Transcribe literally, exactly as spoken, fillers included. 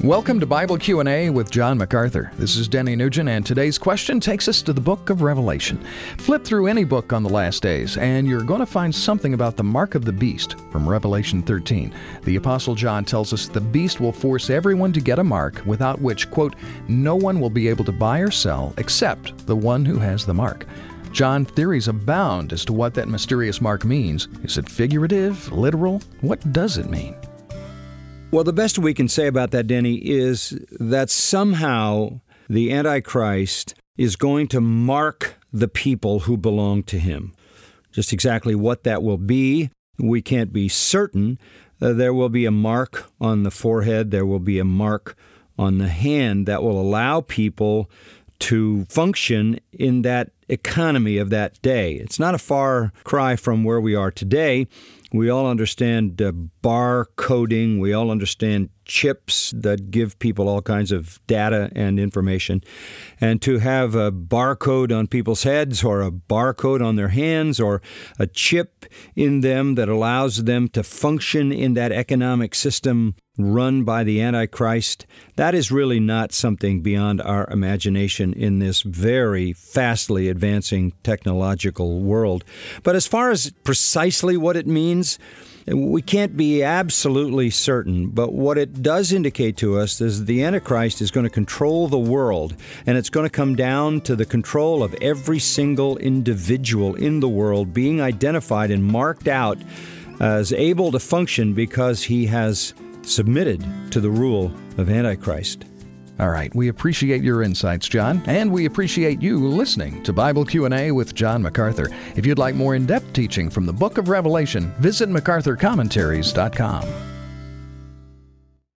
Welcome to Bible Q and A with John MacArthur. This is Denny Nugent, and today's question takes us to the book of Revelation. Flip through any book on the last days, and you're going to find something about the mark of the beast from Revelation thirteen. The Apostle John tells us the beast will force everyone to get a mark, without which, quote, no one will be able to buy or sell except the one who has the mark. John, theories abound as to what that mysterious mark means. Is it figurative, literal? What does it mean? Well, the best we can say about that, Denny, is that somehow the Antichrist is going to mark the people who belong to him. Just exactly what that will be, we can't be certain. Uh, there will be a mark on the forehead. There will be a mark on the hand that will allow people to function in that economy of that day. It's not a far cry from where we are today. We all understand uh, bar coding. We all understand chips that give people all kinds of data and information. And to have a barcode on people's heads or a barcode on their hands or a chip in them that allows them to function in that economic system run by the Antichrist, that is really not something beyond our imagination in this very fastly advancing technological world. But as far as precisely what it means, we can't be absolutely certain, but what it does indicate to us is the Antichrist is going to control the world, and it's going to come down to the control of every single individual in the world being identified and marked out as able to function because he has submitted to the rule of Antichrist. All right, we appreciate your insights, John, and we appreciate you listening to Bible Q and A with John MacArthur. If you'd like more in-depth teaching from the book of Revelation, visit macarthur commentaries dot com.